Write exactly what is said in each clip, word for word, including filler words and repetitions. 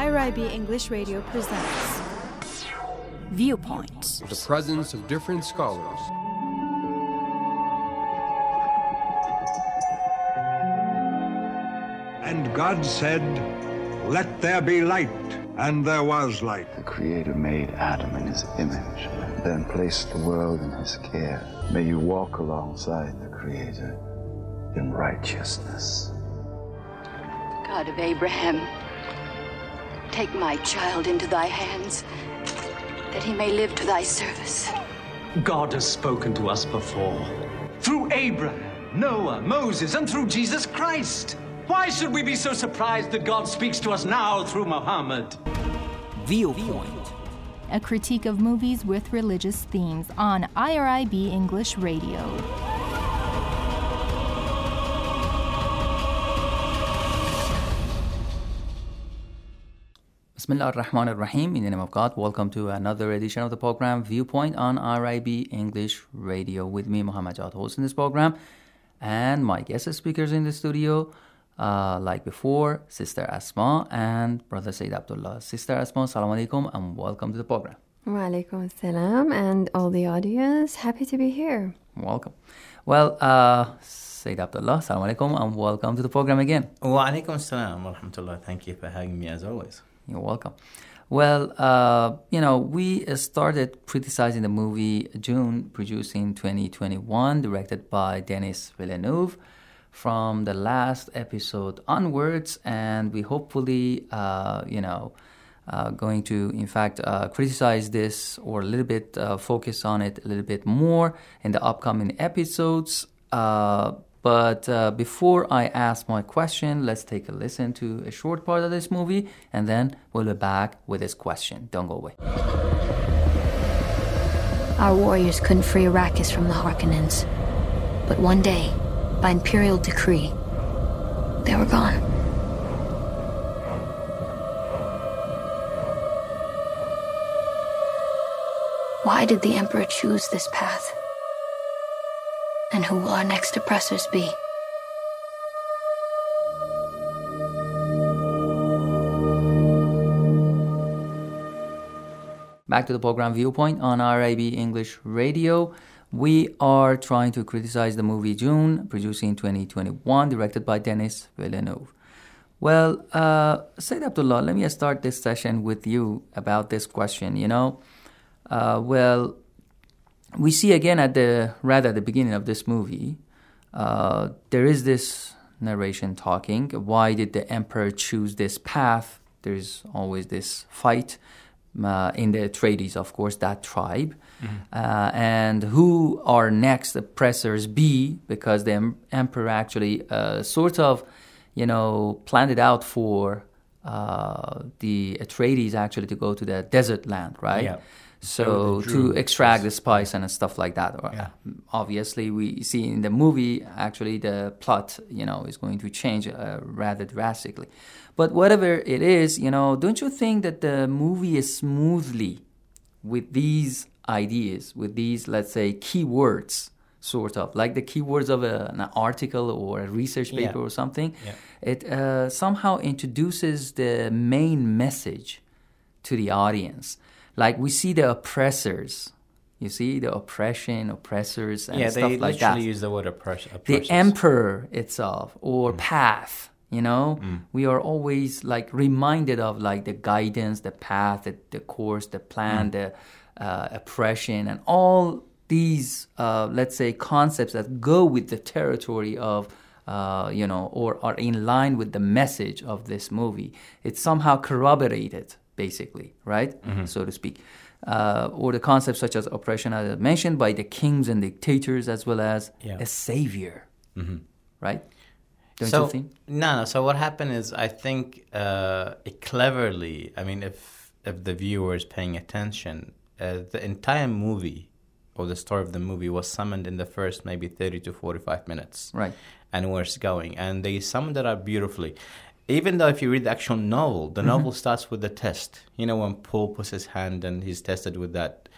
I R I B English Radio presents Viewpoint. The presence of different scholars. And God said, "Let there be light," and there was light. The Creator made Adam in his image, and then placed the world in his care. May you walk alongside the Creator in righteousness. God of Abraham, take my child into thy hands, that he may live to thy service. God has spoken to us before, through Abraham, Noah, Moses, and through Jesus Christ. Why should we be so surprised that God speaks to us now through Muhammad? Viewpoint. A critique of movies with religious themes on I R I B English Radio. Bismillah ar-Rahman ar-Rahim. In the name of God, welcome to another edition of the program Viewpoint on I R I B English Radio. With me, Muhammad Jawad, hosting this program, and my guest speakers in the studio, uh, like before, Sister Asma and Brother Sayyid Abdullah. Sister Asma, Assalamu alaikum, and welcome to the program. Wa alaikum assalam, and all the audience, happy to be here. Welcome. Well, uh, Sayyid Abdullah, Assalamu alaikum, and welcome to the program again. Wa alaikum assalam wa rahmatullah. Thank you for having me as always. You're welcome. Well, uh, you know, we started criticizing the movie Dune, produced in twenty twenty-one, directed by Denis Villeneuve, from the last episode onwards, and we hopefully, uh, you know, uh, going to, in fact, uh, criticize this or a little bit uh, focus on it a little bit more in the upcoming episodes. Uh, But uh, before I ask my question, let's take a listen to a short part of this movie, and then we'll be back with this question. Don't go away. Our warriors couldn't free Arrakis from the Harkonnens. But one day, by imperial decree, they were gone. Why did the Emperor choose this path? And who will our next oppressors be? Back to the program Viewpoint on I R I B English Radio. We are trying to criticize the movie Dune, produced in twenty twenty-one, directed by Denis Villeneuve. Well, uh, Sayyid Abdullah, let me start this session with you about this question. You know, uh, well, we see again at the rather at the beginning of this movie, uh, there is this narration talking. Why did the emperor choose this path? There's always this fight uh, in the Atreides, of course, that tribe, mm-hmm. uh, and who our next oppressors be? Because the em- emperor actually uh, sort of, you know, planned it out for uh, the Atreides actually to go to the desert land, right? Yeah. So to extract the spice and stuff like that. Yeah. Obviously, we see in the movie, actually, the plot, you know, is going to change uh, rather drastically. But whatever it is, you know, don't you think that the movie is smoothly with these ideas, with these, let's say, keywords, sort of, like the keywords of a, an article or a research paper yeah. or something, yeah. it uh, somehow introduces the main message to the audience. Like we see the oppressors, you see the oppression, oppressors, and yeah, stuff like that. Yeah, they literally use the word oppress- The emperor itself, or mm. path, you know, mm. we are always like reminded of like the guidance, the path, the, the course, the plan, mm. the uh, oppression, and all these, uh, let's say, concepts that go with the territory of, uh, you know, or are in line with the message of this movie. It's somehow corroborated. Basically, right, mm-hmm. so to speak, uh, or the concepts such as oppression, as mentioned, by the kings and dictators, as well as yeah. a savior, mm-hmm. right? Don't so, you think? No, no. So what happened is, I think uh, it cleverly. I mean, if if the viewer is paying attention, uh, the entire movie or the story of the movie was summoned in the first maybe thirty to forty-five minutes, right? And where it's going, and they summoned it up beautifully. Even though if you read the actual novel, the mm-hmm. novel starts with the test. You know, when Paul puts his hand and he's tested with that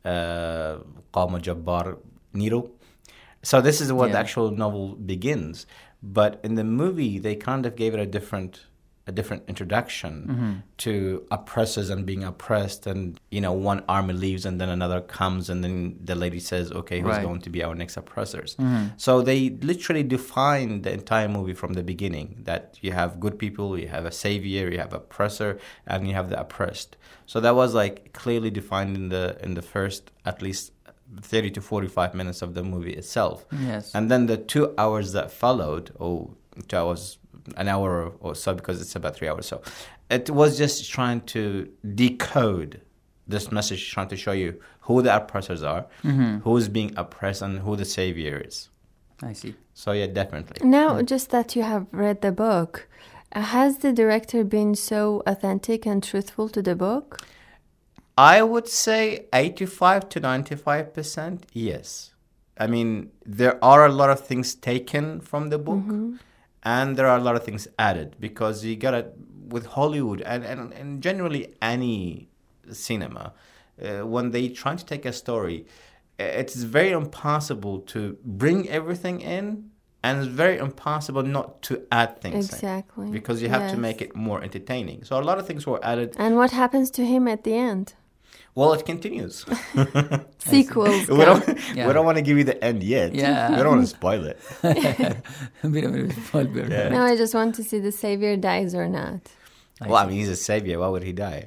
uh, Qama Jabbar needle. So this is what yeah. the actual novel begins. But in the movie, they kind of gave it a different a different introduction Mm-hmm. to oppressors and being oppressed, and you know, one army leaves and then another comes, and then the lady says, okay, who's Right. going to be our next oppressors? Mm-hmm. So they literally define the entire movie from the beginning, that you have good people, you have a savior, you have oppressor, and you have the oppressed. So that was like clearly defined in the in the first at least thirty to forty-five minutes of the movie itself. Yes. And then the two hours that followed, or two hours, an hour or so, because it's about three hours. So it was just trying to decode this message, trying to show you who the oppressors are, Mm-hmm. who's being oppressed, and who the savior is. I see. So yeah, definitely. Now, just that you have read the book, uh, has the director been so authentic and truthful to the book? I would say eighty-five to ninety-five percent, yes. I mean, there are a lot of things taken from the book, Mm-hmm. and there are a lot of things added, because you gotta, with Hollywood and, and, and generally any cinema, uh, when they try to take a story, it's very impossible to bring everything in, and it's very impossible not to add things in, Exactly. because you have Yes. to make it more entertaining. So a lot of things were added. And what happens to him at the end? Well, it continues. Sequels. we don't, Yeah. we don't want to give you the end yet. Yeah. We don't want to spoil it. We don't really spoil it. Yeah. No, I just want to see the savior dies or not. Well, I mean, he's a savior. Why would he die?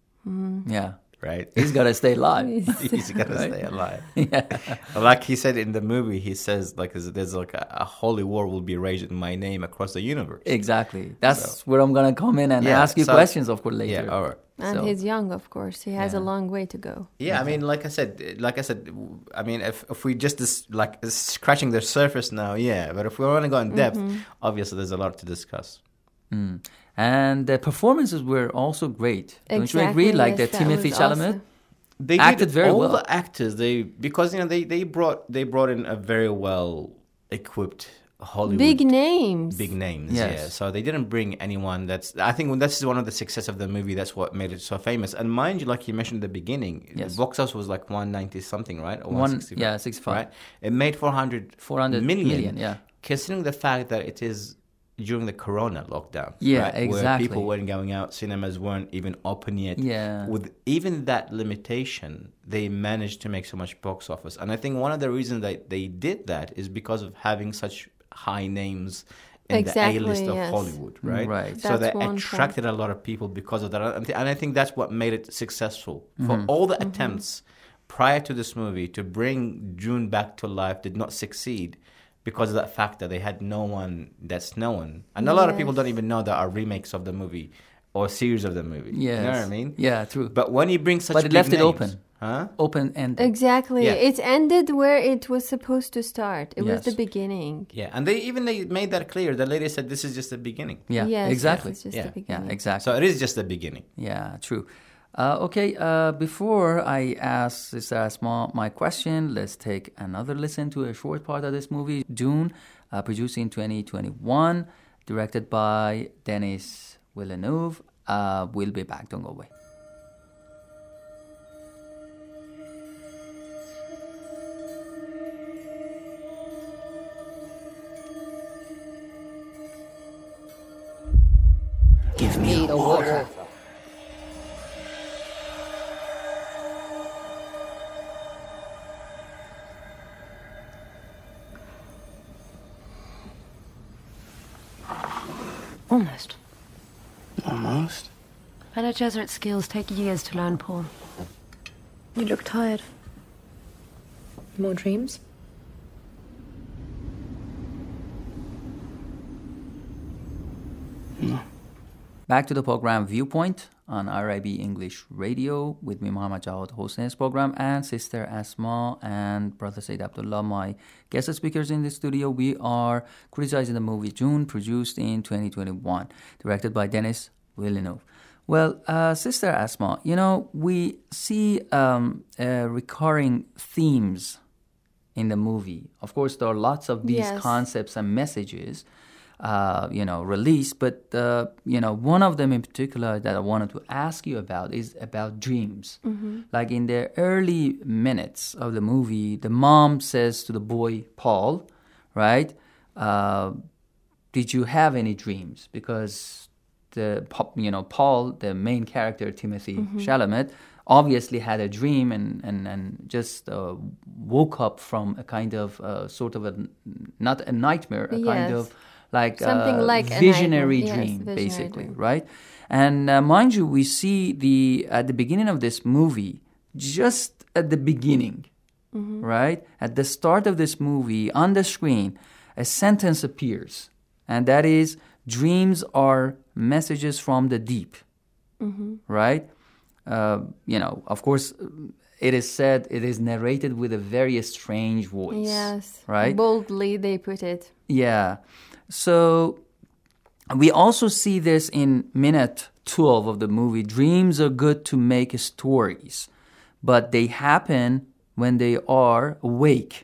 Yeah. Right? He's got to stay alive. He's got to Right? stay alive. Yeah. Like he said in the movie, he says, like, there's there's like a, a holy war will be raged in my name across the universe. Exactly. That's So- where I'm going to come in and Yeah, ask you so- questions, of course, later. Yeah, all right. And So- he's young, of course. He has Yeah. a long way to go. Yeah, I mean, like I said, like I said, I mean, if if we just this, like scratching the surface now, yeah. But if we want to go in depth, Mm-hmm. obviously there's a lot to discuss. Mm. And the performances were also great. Don't you Exactly, agree? Like yes, the that Timothy was Chalamet. awesome. They Acted did, very all well. the actors, they because you know they, they brought they brought in a very well equipped Hollywood Big names. big names. Yes. Yeah, so they didn't bring anyone that's. I think that's one of the success of the movie. That's what made it so famous. And mind you, like you mentioned at the beginning, Yes. the box office was like one ninety something, right? Or One- one sixty, yeah, sixty-five. Right. It made four hundred four hundred million, million, yeah. Considering the fact that it is during the Corona lockdown, Yeah, right, exactly. where people weren't going out, cinemas weren't even open yet. Yeah. With even that limitation, they managed to make so much box office. And I think one of the reasons that they did that is because of having such high names in Exactly, the A-list of yes. Hollywood, right? Right. So That's they one attracted a lot of people because of that. And th- and I think that's what made it successful. For Mm-hmm. all the attempts prior to this movie to bring June back to life did not succeed because of that fact that they had no one that's known. And a lot of people Yes. don't even know there are remakes of the movie or series of the movie. Yes. You know what I mean? Yeah, true. But when you bring such But it big left it names- open. Huh? Open and Exactly. Yeah. It ended where it was supposed to start. It Yes. was the beginning. Yeah, and they even they made that clear. The lady said this is just the beginning. yeah, Yes, exactly. It's just Yeah. the Yeah, beginning. exactly. So it is just the beginning. Yeah, true. Uh, okay, uh, before I ask Sister Asma my question, let's take another listen to a short part of this movie, Dune, uh, produced in twenty twenty-one, directed by Denis Villeneuve. Uh, we'll be back. Don't go away. Give me the water. Almost. Almost. Bene Gesserit skills take years to learn, Paul. You look tired. More dreams? Back to the program Viewpoint on R I B English Radio with me, Muhammad Jawad, hosting this program, and Sister Asma and Brother Said Abdullah, my guest speakers in the studio. We are criticizing the movie June, produced in twenty twenty-one, directed by Denis Villeneuve. Well, uh, Sister Asma, you know, we see um, uh, recurring themes in the movie. Of course, there are lots of these Yes. concepts and messages Uh, you know, released. But, uh, you know, one of them in particular that I wanted to ask you about is about dreams. Mm-hmm. Like in the early minutes of the movie, the mom says to the boy, Paul, right, uh, did you have any dreams? Because the you know Paul, the main character, Timothy Mhm. Chalamet, obviously had a dream and and and just uh, woke up from a kind of uh, sort of a not a nightmare, a kind Yes. of like Something a like a visionary nightmare. Yes, dream, visionary basically, dream. right? And uh, mind you, we see the at the beginning of this movie, just at the beginning, Mhm. right? At the start of this movie, on the screen, a sentence appears, and that is, dreams are messages from the deep, Mhm. right? Uh, you know, of course, it is said, it is narrated with a very strange voice. Yes. Right? Boldly they put it. Yeah. So we also see this in minute twelve of the movie. Dreams are good to make stories, but they happen when they are awake.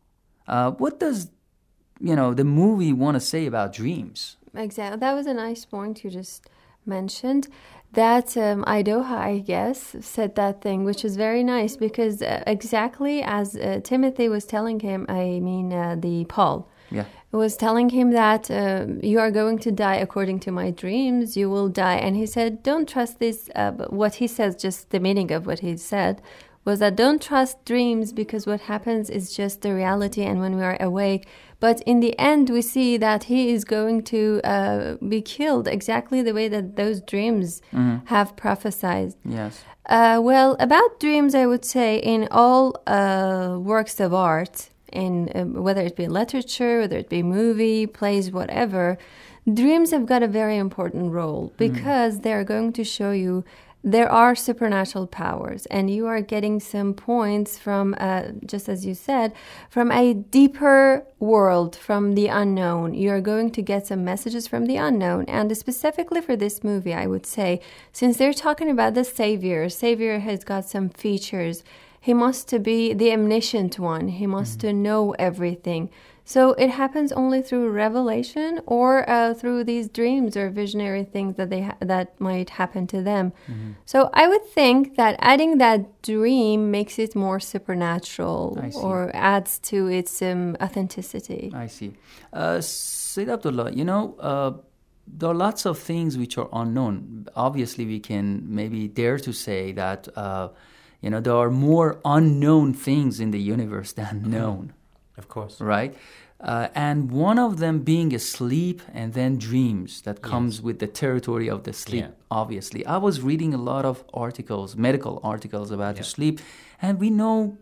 Uh, what does, you know, the movie want to say about dreams? Exactly. That was a nice point you just mentioned. That um, Idoha, I guess, said that thing, which is very nice because uh, exactly as uh, Timothy was telling him, I mean, uh, the Paul, Yeah. was telling him that uh, you are going to die according to my dreams, you will die. And he said, don't trust this. Uh, but what he says, just the meaning of what he said, was that don't trust dreams because what happens is just the reality and when we are awake. But in the end, we see that he is going to uh, be killed exactly the way that those dreams Mhm. have prophesied. Yes. Uh, well, about dreams, I would say in all uh, works of art, in um, whether it be literature, whether it be movie, plays, whatever, dreams have got a very important role because they're going to show you there are supernatural powers, and you are getting some points from, uh, just as you said, from a deeper world, from the unknown. You are going to get some messages from the unknown. And specifically for this movie, I would say, since they're talking about the Savior, Savior has got some features. He must to be the omniscient one. He must to know everything. So it happens only through revelation or uh, through these dreams or visionary things that they ha- that might happen to them. So I would think that adding that dream makes it more supernatural I see. or adds to its um, authenticity. I see. Uh, Sayyid Abdullah, you know, uh, there are lots of things which are unknown. Obviously, we can maybe dare to say that, uh, you know, there are more unknown things in the universe than known. Of course. Right? Uh, and one of them being a sleep and then dreams that comes with the territory of the sleep, Yeah. obviously. I was reading a lot of articles, medical articles about Yeah. sleep, and we know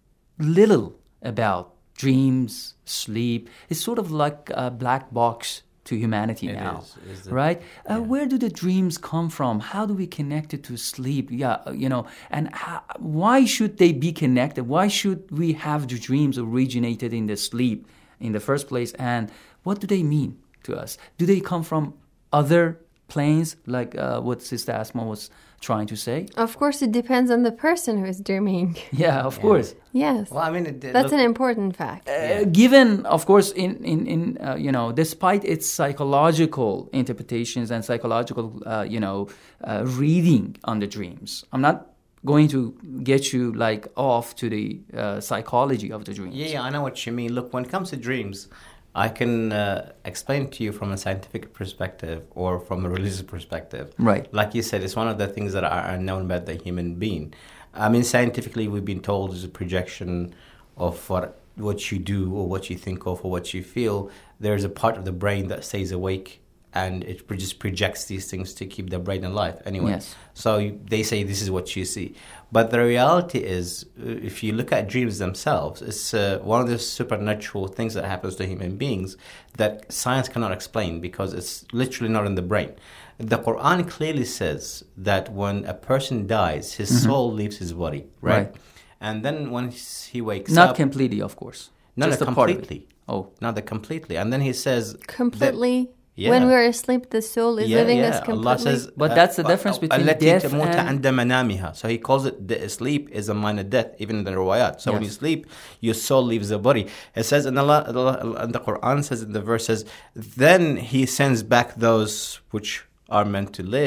little about dreams, sleep. It's sort of like a black box to humanity It now, is. It's the- right? Uh, where do the dreams come from? How do we connect it to sleep? Yeah, uh, you know, and how, why should they be connected? Why should we have the dreams originated in the sleep in the first place? And what do they mean to us? Do they come from other planes, like uh, what Sister Asma was trying to say? Of course, it depends on the person who is dreaming. Yeah, of course. Yes. Well, I mean, it, it That's look- an important fact. Uh, given, of course, in in in uh, you know, despite its psychological interpretations and psychological uh, you know uh, reading on the dreams, I'm not going to get you like off to the uh, psychology of the dreams. Yeah, yeah, I know what you mean. Look, when it comes to dreams, I can uh, explain to you from a scientific perspective or from a religious perspective. Right. Like you said, it's one of the things that are unknown about the human being. I mean, scientifically, we've been told it's a projection of what what you do or what you think of or what you feel. There's a part of the brain that stays awake and it pro- just projects these things to keep the brain alive anyway. Yes. So you- they say this is what you see. But the reality is, uh, if you look at dreams themselves, it's uh, one of the supernatural things that happens to human beings that science cannot explain because it's literally not in the brain. The Quran clearly says that when a person dies, his Mhm. soul leaves his body, right? Right. And then when he wakes Not up... completely, of course. No, Just no, a part of it. completely. Oh. Not the completely. And then he says... Completely. Yeah. When we're asleep, the soul is Yeah, living yeah. us completely. Allah says, But uh, that's the uh, difference uh, between التي death تموت and- عند منامها. So he calls it the sleep is a minor death, even in the riwayat. So when you Yes. sleep, your soul leaves the body. It says, and Allah, Allah, and the Quran says in the verse says, then he sends back those which are meant to live,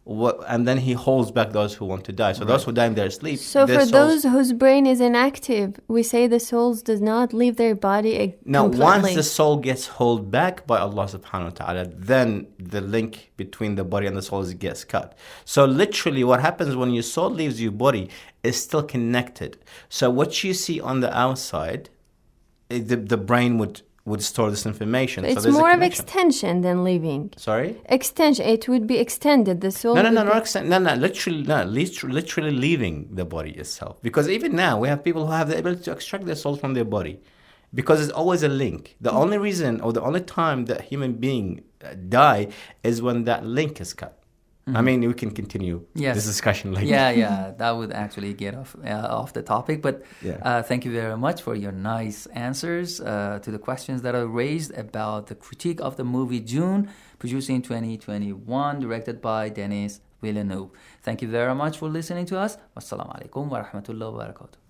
what, and then he holds back those who want to die. So Right. those who die in their sleep. So their for souls- those whose brain is inactive, we say the souls does not leave their body uh, Now, completely. once the soul gets held back by Allah subhanahu wa ta'ala, then the link between the body and the soul gets cut. So literally what happens when your soul leaves your body is still connected. So what you see on the outside, it, the, the brain would, would store this information. It's so there's a more of connection. extension than leaving. Sorry? Extension. It would be extended. The soul. No, no, no, would no, be- extent, no, no, literally, no, lit- literally leaving the body itself. Because even now, we have people who have the ability to extract their soul from their body. Because it's always a link. The only reason or the only time that human being uh, die is when that link is cut. I Mhm. mean, we can continue Yes. this discussion later. Yeah, yeah, that would actually get off uh, off the topic. But Yeah. uh, thank you very much for your nice answers uh, to the questions that are raised about the critique of the movie June, produced in twenty twenty-one, directed by Denis Villeneuve. Thank you very much for listening to us. Wassalamu alaikum wa rahmatullahi wa barakatuh.